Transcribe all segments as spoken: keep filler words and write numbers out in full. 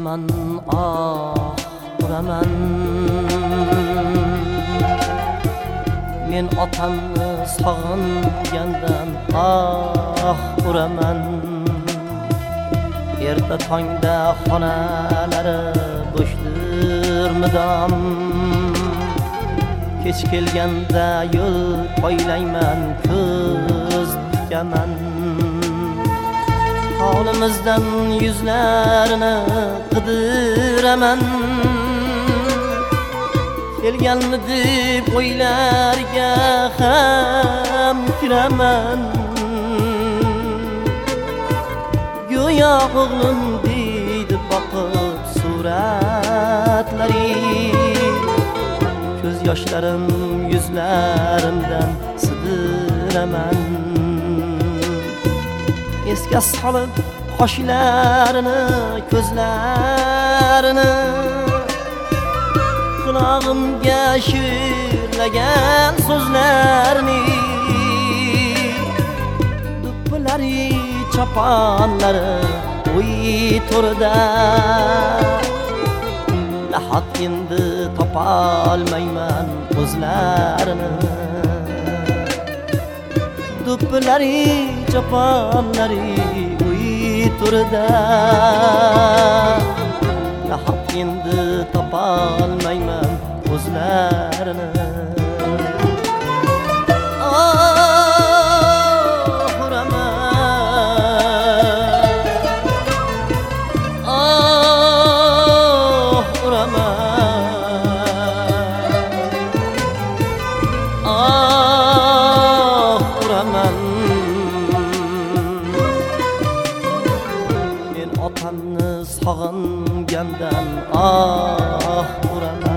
uraman, ah uraman. Men otamni sog'ingandan ah uraman. Erta tongda xonalari bo'shdir mudom. Kech kelganda yo'l poylayman, ko'z tikaman. Holimizdan yuzlarini qidiraman. Kelganmi deb o'ylarga ham kiraman. Go'yo o'g'lim deydi boqib suratlari. Ko'z yoshlarim yuzlarimdan sidiraman. Esga solib qoshlarini, ko'zlarini, qulog'imga shivirlagan so'zlarni. Do'ppilari, choponlari uy to'rida. Lahot endi topolmayman o'zlarini. Do'ppilari, choponlari uy to'rida. Lahot endi topolmayman o'zlarini. Otamni sog'ingandan ah uraman.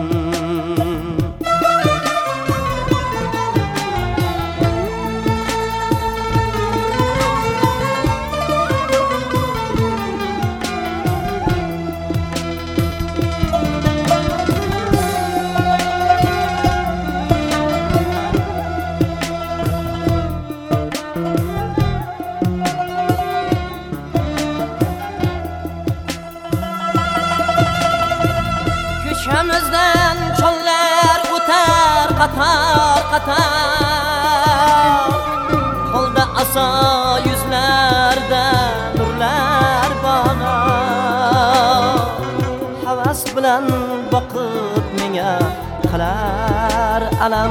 Ko'chamizdan chollar o'tar qator qator. Qo'lda aso, yuzlarda nurlar bog'ar. Havas bilan boqib menga qilar alam.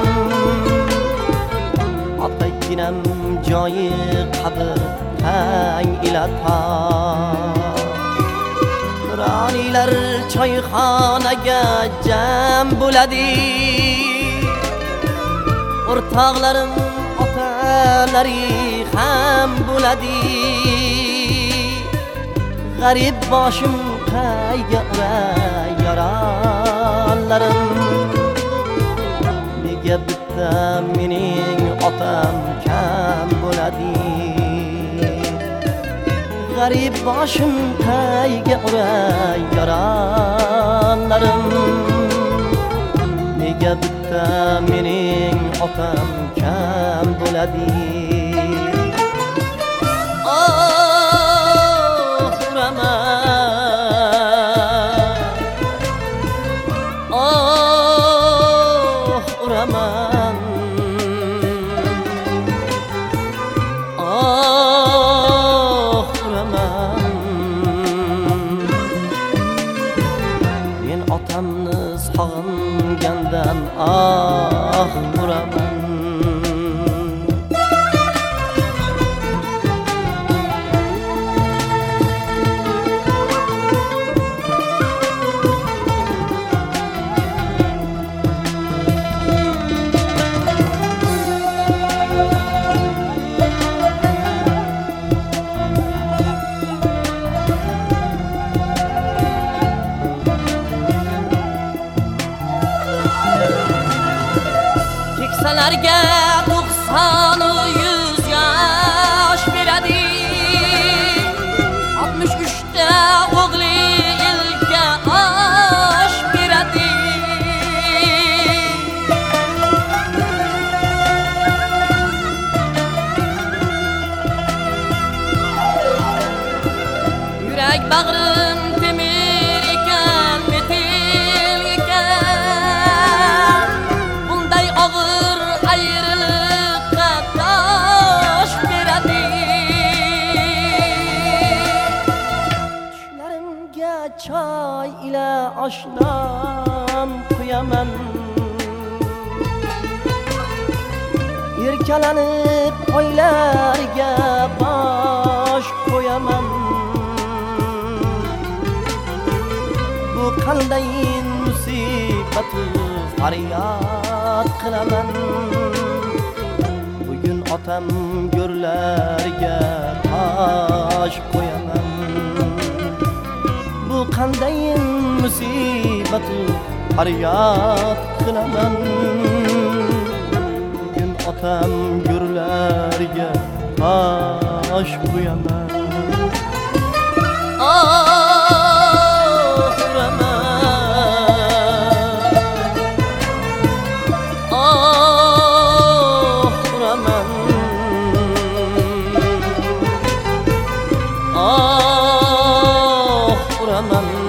Otayginam joyi qabr tang ila tor. Nuronilar choyxonaga jam bo'ladi. O'rtoqlarim otalari ham bo'ladi. G'arib boshim qayga uray yoronlarim. Nega bitta mening otam kam bo'ladi. G'arib boshim qayga uray yoronlarim. Nega bitta mening otam kam bo'ladi. Oh uraman, oh uraman, oh uraman. Men otamni sog'ingandan ah uraman. Keksalarga to'qson yuz yosh beradi. oltmish uchta o'g'li elga osh beradi. Yurak bag'rim temir choy ila oshnam qo'yaman. Erkalanib oylarga bosh qo'yaman. Bu qanday musibat, faryod qilaman. Bugun otam go'rlarga tosh qo'yaman. Bu qanday musibat, faryod qilaman. Bugun otam go'rlarga tosh qo'yaman. Aman